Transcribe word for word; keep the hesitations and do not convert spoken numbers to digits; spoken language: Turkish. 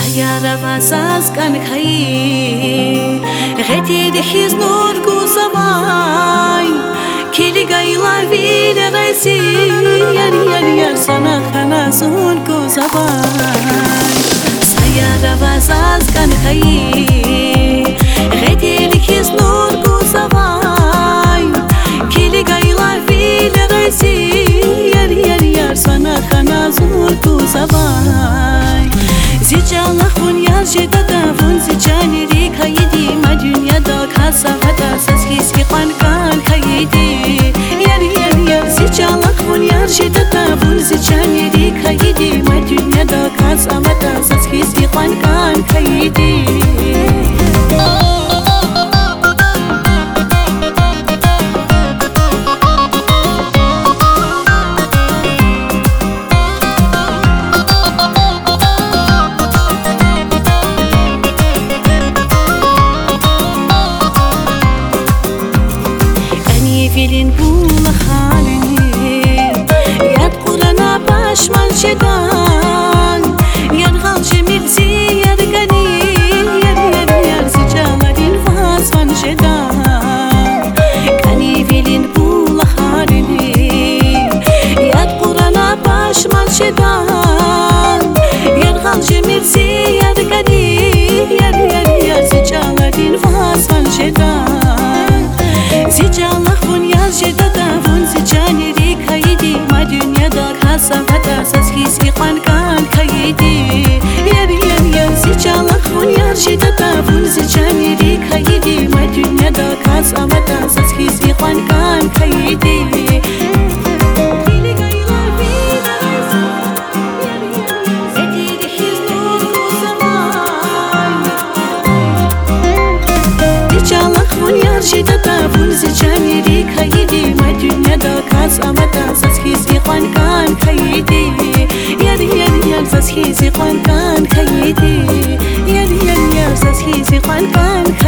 Sayara vasas kan khai Reti de his nur gusavai Kili gaila vile raisi Yar yar yar sana khana sun gusavai Sayara vasas kan khai Reti de his nur gusavai Kili gaila vile raisi Yar yar yar sana khana sun gusavai Зичалах вон я жидата вон зичани река иди ма дуньяда касавата сасхиски қанкан кайди яр яр яр зичалах вон я жидата вон зичани река иди ма дуньяда касавата сасхиски қанкан кайди Filin bula halini Yad Kur'an'a başman şedan Yad halçı mirzi yad gani Yad yad yad zicaladin vasvan şedan Gani filin bula halini Yad Kur'an'a başman şedan Yad halçı mirzi yad gani Yad yad yad zicaladin vasvan şedan Zicalah vun yaz jedada vun zicani reka idi Ma dünyada kasavata sashiski qankan kayidi Yar yar yar zicalah vun yaz jedada vun zicani reka idi Ma dünyada kasavata sashiski qankan kayidi Жидата вун зичани река иди ма дуньяда касавата сасхиси қанкан кайди яр яр яр сасхиси қанкан кайди яр яр яр сасхиси қанкан